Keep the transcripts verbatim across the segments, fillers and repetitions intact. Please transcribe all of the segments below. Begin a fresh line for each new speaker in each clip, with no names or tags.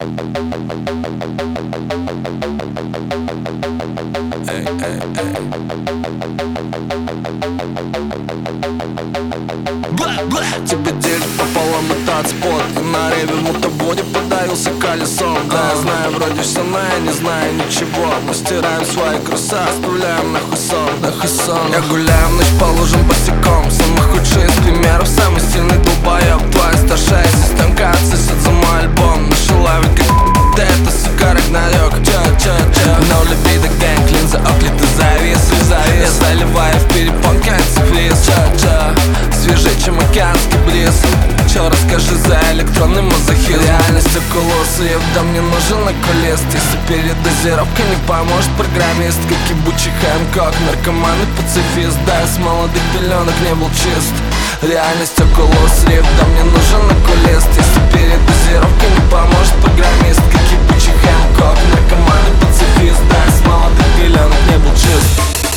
Эй, эй, эй. Тебе делит пополам и танцпот, и на реве в мотободе подавился колесом. Да, я знаю, вроде все, но я не знаю ничего. Мы стираем свои кросса, оставляем нахуй сон, нахуй сон. Я гуляю ночь по лужам босиком. Самый худший из примеров, самый сильный долбоеб. Твоя старшая системка отсосет за мой альбом. Нашел лавик, как ты, это, сука, рагнарёк. Чё, чё, чё. No libido gang, линза оклиты завис, завис. Я заливаю в перепонке антифриз. Чё, чё, свежее, чем океанский бриз. Чё, расскажи за электронный мазохизм. Реальность окулоса, ебда, мне нужен окулист. Если передозировка не поможет программист, как ебучий Хэнкок, наркоман и пацифист. Да, я с молодых пеленок не был чист. Реальность окулоса, ебда, мне нужен окулист. Если передозировка не поможет программист, как ебучий Хэнкок, наркоман и пацифист. Да, я с молодых пеленок не был чист.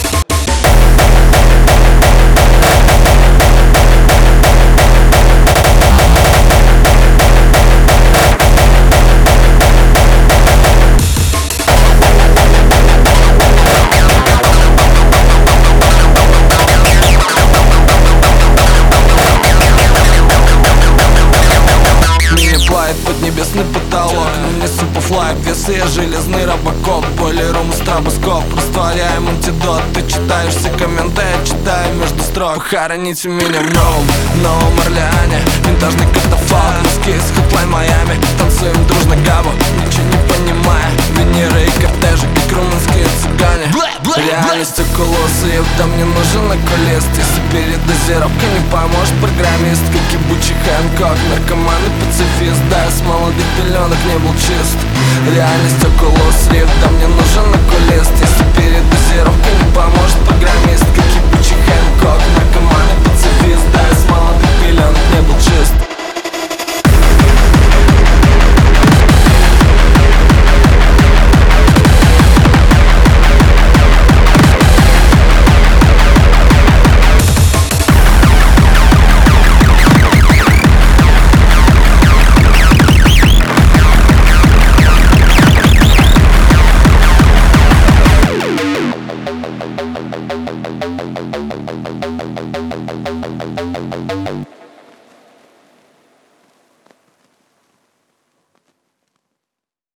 Поднебесный потолок, но не суперфлай, весы я железный робокоп. Бойлерум и стробоскоп, растворяем антидот. Ты читаешь все комменты, я читаю между строк. Похороните меня в новом, новом Орлеане. Винтажный катафалк, мозги из Hotline Miami. Танцуем дружно габу, ничего не понимая. Венеры и кортежи, как румынские цыгане. Реальность окулоса, ебда, мне нужен окулист. Если передозировка не поможет программист, как ебучий Хэнкок, наркоман и пацифист. Да, я с молодых пеленок не был чист. Реальность окулоса, ебда, мне нужен окулист. Если передозировка не поможет программист,